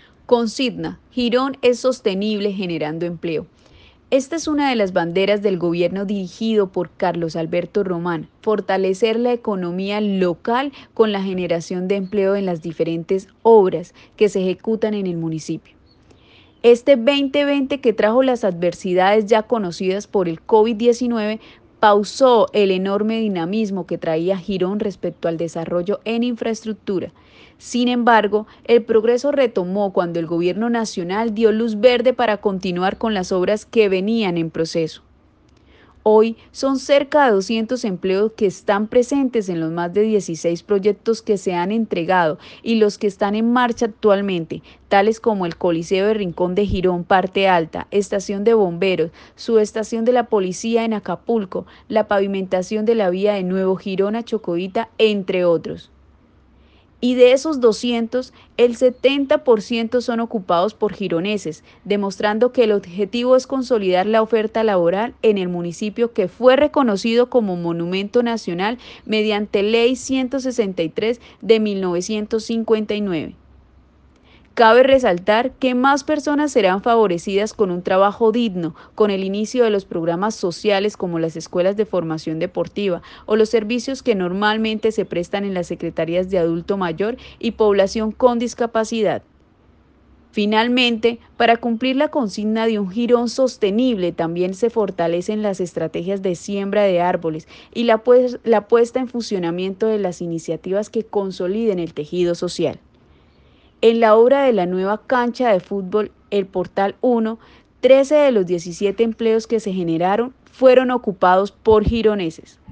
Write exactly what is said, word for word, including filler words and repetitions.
Consigna, Girón es sostenible generando empleo. Esta es una de las banderas del gobierno dirigido por Carlos Alberto Román, fortalecer la economía local con la generación de empleo en las diferentes obras que se ejecutan en el municipio. Este veinte veinte que trajo las adversidades ya conocidas por el COVID diecinueve pausó el enorme dinamismo que traía Girón respecto al desarrollo en infraestructura. Sin embargo, el progreso retomó cuando el gobierno nacional dio luz verde para continuar con las obras que venían en proceso. Hoy son cerca de doscientos empleos que están presentes en los más de dieciséis proyectos que se han entregado y los que están en marcha actualmente, tales como el Coliseo de Rincón de Girón, parte alta, estación de bomberos, subestación de la policía en Acapulco, la pavimentación de la vía de Nuevo Girón a Chocoita, entre otros. Y de esos doscientos, el setenta por ciento son ocupados por gironeses, demostrando que el objetivo es consolidar la oferta laboral en el municipio que fue reconocido como Monumento Nacional mediante Ley ciento sesenta y tres de mil novecientos cincuenta y nueve. Cabe resaltar que más personas serán favorecidas con un trabajo digno, con el inicio de los programas sociales como las escuelas de formación deportiva o los servicios que normalmente se prestan en las secretarías de adulto mayor y población con discapacidad. Finalmente, para cumplir la consigna de un Girón sostenible, también se fortalecen las estrategias de siembra de árboles y la, pues, la puesta en funcionamiento de las iniciativas que consoliden el tejido social. En la obra de la nueva cancha de fútbol El Portal uno, trece de los diecisiete empleos que se generaron fueron ocupados por gironeses.